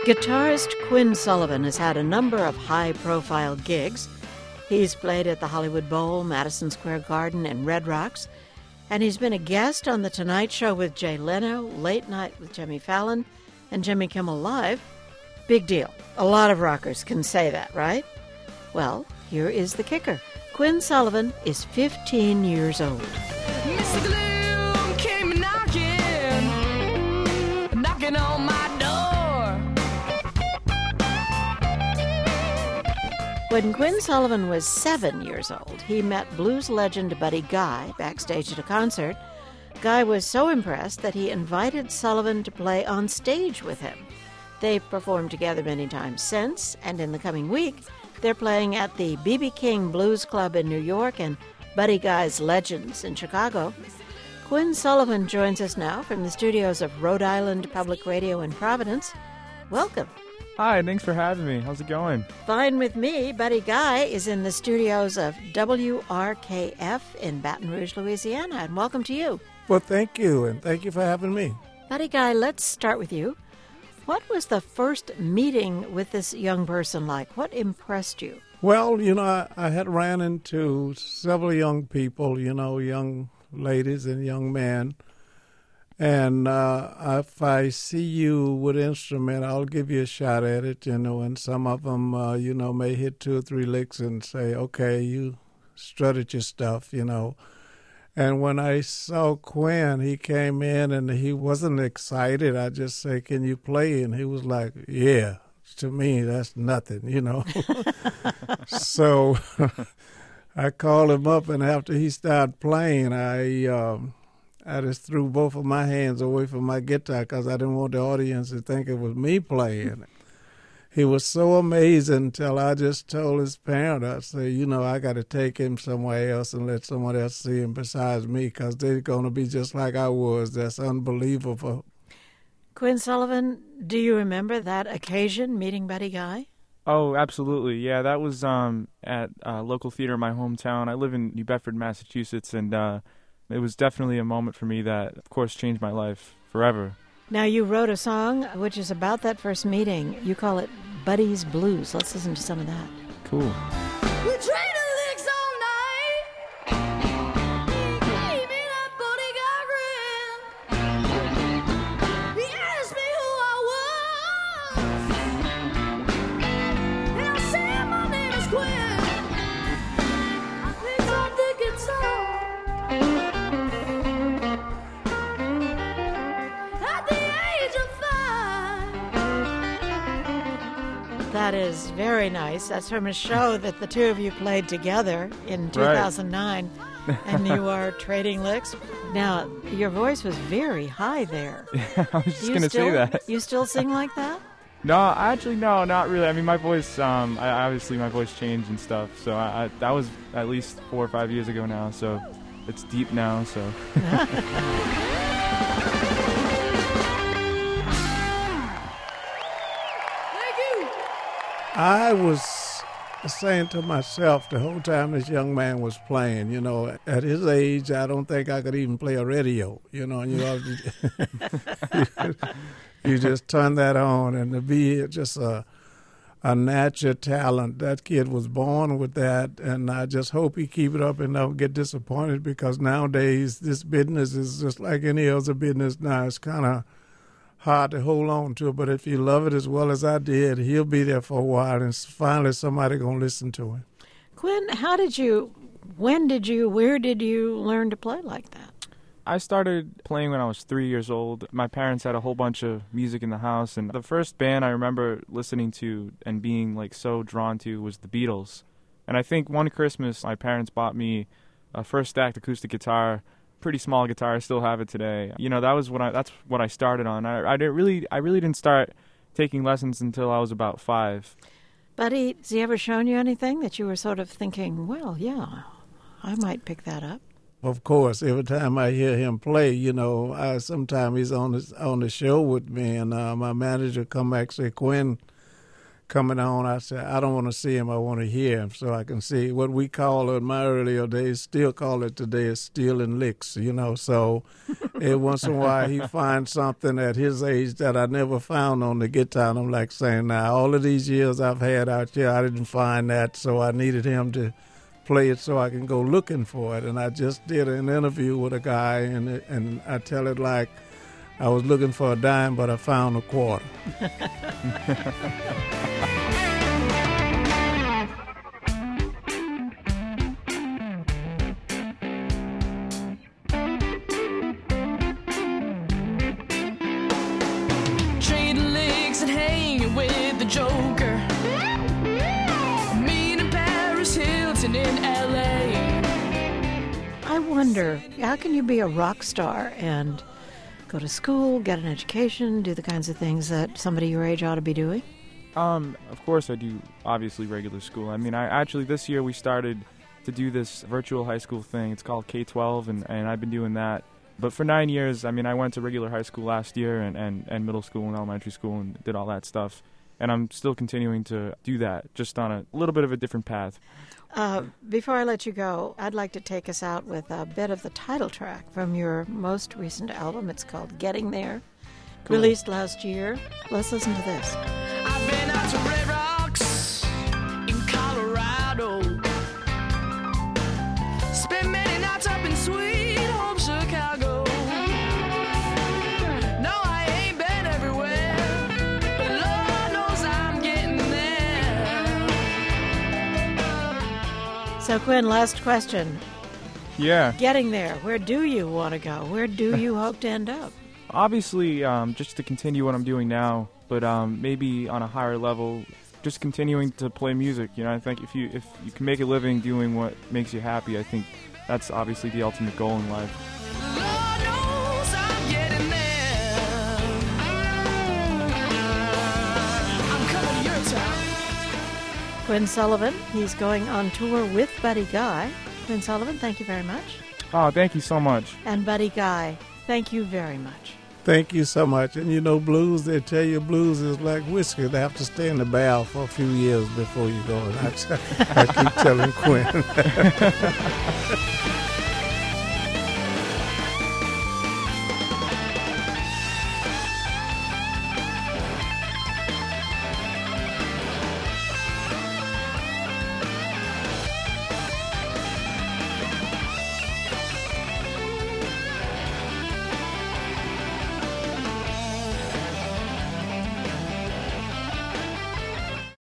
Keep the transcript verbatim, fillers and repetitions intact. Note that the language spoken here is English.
Guitarist Quinn Sullivan has had a number of high-profile gigs. He's played at the Hollywood Bowl, Madison Square Garden, and Red Rocks, and he's been a guest on The Tonight Show with Jay Leno, Late Night with Jimmy Fallon, and Jimmy Kimmel Live. Big deal. A lot of rockers can say that, right? Well, here is the kicker. Quinn Sullivan is fifteen years old. Mister Gloom came knocking, knocking on my When Quinn Sullivan was seven years old, he met blues legend Buddy Guy backstage at a concert. Guy was so impressed that he invited Sullivan to play on stage with him. They've performed together many times since, and in the coming week, they're playing at the B B King Blues Club in New York and Buddy Guy's Legends in Chicago. Quinn Sullivan joins us now from the studios of Rhode Island Public Radio in Providence. Welcome. Hi, thanks for having me. How's it going? Fine with me. Buddy Guy is in the studios of W R K F in Baton Rouge, Louisiana, and welcome to you. Well, thank you, and thank you for having me. Buddy Guy, let's start with you. What was the first meeting with this young person like? What impressed you? Well, you know, I, I had ran into several young people, you know, young ladies and young men. And uh, if I see you with an instrument, I'll give you a shot at it, you know, and some of them, uh, you know, may hit two or three licks and say, okay, you strutted your stuff, you know. And when I saw Quinn, he came in and he wasn't excited. I just say, can you play? And he was like, yeah, to me, that's nothing, you know. So I called him up, and after he started playing, I... Um, I just threw both of my hands away from my guitar because I didn't want the audience to think it was me playing. He was so amazing until I just told his parent, I said, you know, I got to take him somewhere else and let someone else see him besides me because they're going to be just like I was. That's unbelievable. Quinn Sullivan, do you remember that occasion, meeting Buddy Guy? Oh, absolutely. Yeah, that was um, at a local theater in my hometown. I live in New Bedford, Massachusetts, and uh, it was definitely a moment for me that, of course, changed my life forever. Now, you wrote a song which is about that first meeting. You call it Buddy's Blues. Let's listen to some of that. Cool. We traded licks all night. Gave me that Buddy Guy grin. He asked me who I was, and I said my name is Quinn. I picked up the guitar. That is very nice. That's from a show that the two of you played together in two thousand nine, right. And you are trading licks. Now, your voice was very high there. Yeah, I was just going to say that. You still sing like that? No, actually, no, not really. I mean, my voice, um, I, obviously my voice changed and stuff, so I, I, that was at least four or five years ago now, so it's deep now, so... I was saying to myself the whole time this young man was playing, you know, at his age, I don't think I could even play a radio, you know, and you know, you, you just turn that on, and to be just a, a natural talent, that kid was born with that, and I just hope he keep it up and don't get disappointed, because nowadays this business is just like any other business now. It's kind of hard to hold on to, but if you love it as well as I did, he'll be there for a while, and finally somebody going to listen to him. Quinn, how did you, when did you, where did you learn to play like that? I started playing when I was three years old. My parents had a whole bunch of music in the house, and the first band I remember listening to and being like so drawn to was the Beatles. And I think one Christmas my parents bought me a first stacked acoustic guitar, pretty small guitar. I still have it today. You know, that was what I that's what I started on. I I didn't really I really didn't start taking lessons until I was about five. Buddy, has he ever shown you anything that you were sort of thinking, well, yeah, I might pick that up? Of course, every time I hear him play, you know, I, sometimes he's on the, on the show with me, and uh, my manager come back and say, Quinn coming on. I said, I don't want to see him, I want to hear him, so I can see what we call in my earlier days, still call it today, is stealing licks, you know. So every once in a while he finds something at his age that I never found on the guitar. And I'm like saying, now, all of these years I've had out here, I didn't find that, so I needed him to play it so I can go looking for it. And I just did an interview with a guy, and it, and I tell it like I was looking for a dime, but I found a quarter. Trading licks and hanging with the Joker. Meeting Paris Hilton in L A. I wonder, how can you be a rock star and go to school, get an education, do the kinds of things that somebody your age ought to be doing? Um, of course I do, obviously, regular school. I mean, I actually, this year we started to do this virtual high school thing. It's called K twelve, and, and I've been doing that. But for nine years, I mean, I went to regular high school last year and, and, and middle school and elementary school and did all that stuff. And I'm still continuing to do that, just on a little bit of a different path. Uh, before I let you go, I'd like to take us out with a bit of the title track from your most recent album. It's called Getting There, Cool. released last year. Let's listen to this. I've been out to Red Rocks in Colorado. Spent many nights up in sweet home Chicago. No, I ain't been everywhere, but Lord knows I'm getting there. So, Quinn, last question. Yeah. Getting there, where do you want to go? Where do you hope to end up? Obviously, um, just to continue what I'm doing now, but um, maybe on a higher level, just continuing to play music. You know, I think if you if you can make a living doing what makes you happy, I think that's obviously the ultimate goal in life. Lord knows I'm getting there. I'm coming to your town. Quinn Sullivan, he's going on tour with Buddy Guy. Quinn Sullivan, thank you very much. Oh, thank you so much. And Buddy Guy, thank you very much. Thank you so much. And you know, blues, they tell you blues is like whiskey. They have to stay in the barrel for a few years before you go. And I, I keep telling Quinn.